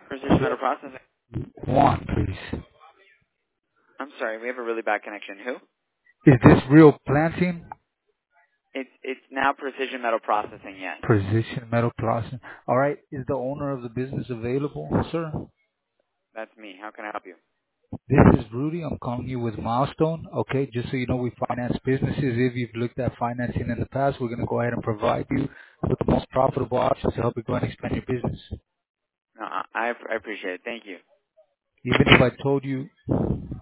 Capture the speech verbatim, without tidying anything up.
Precision Metal Processing. Juan, please. I'm sorry, we have a really bad connection. Who? Is this real planting? It's it's now Precision Metal Processing. Yes, Precision metal processing. All right. Is the owner of the business available, sir? that's me. How can I help you? This is Rudy. I'm calling you with Milestone. Okay, just so you know, we finance businesses. If you've looked at financing in the past, we're going to go ahead and provide you with the most profitable options to help you grow and expand your business. No, I I I appreciate it. Thank you. Even if I told you